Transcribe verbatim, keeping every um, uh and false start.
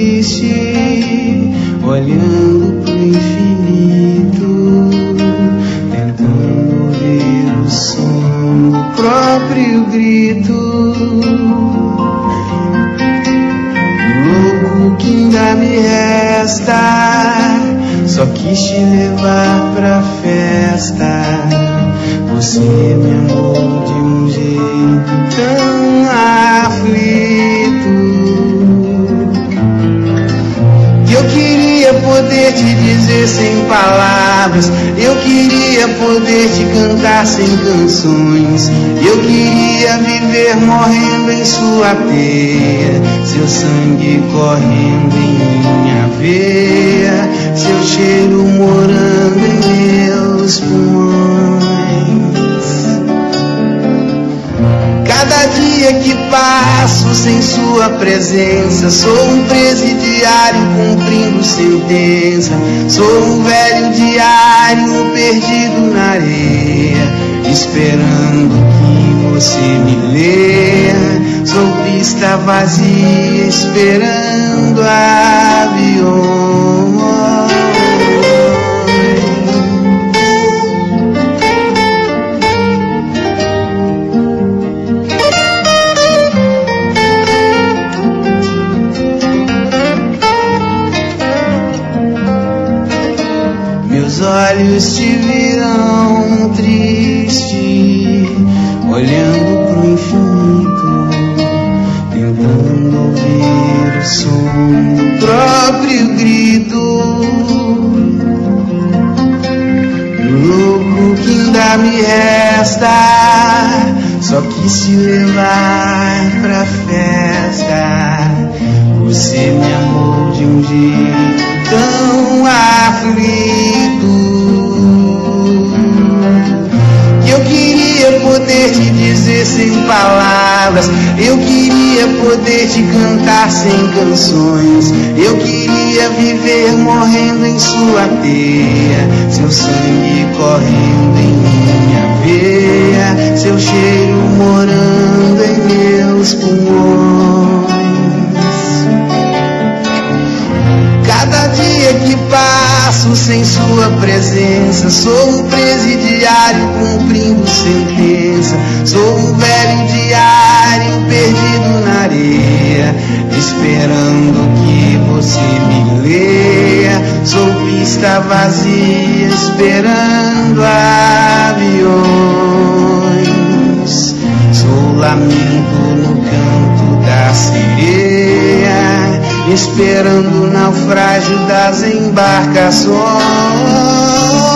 triste, olhando pro infinito, tentando ouvir o som do próprio grito. Louco que ainda me resta, só quis te levar pra festa. Você me amou de um jeito tão aflito, que eu queria poder te dizer sem palavras, eu queria poder te cantar sem canções, eu queria viver morrendo em sua teia, seu sangue correndo em minha veia, seu cheiro morando em meus pulmões. Cada dia que passo sem sua presença, sou um presidiário cumprindo sentença, sou um velho diário perdido na areia, esperando que você me leia, sou pista vazia esperando aviões. Meus olhos te viram triste, olhando pro infinito, tentando ouvir o som do próprio grito. Louco que ainda me resta, só quis te levar pra festa. Você me amou de um jeito tão aflito, que eu queria poder te dizer sem palavras, eu queria poder te cantar sem canções, eu queria viver morrendo em sua teia, seu sangue correndo em minha veia, seu cheiro morando em meus pulmões. Cada dia que passo sem sua presença, sou um presidiário cumprindo sentença, sou um velho diário perdido na areia, esperando que você me leia, sou pista vazia esperando aviões, sou lamento no canto da sereia, esperando o naufrágio das embarcações.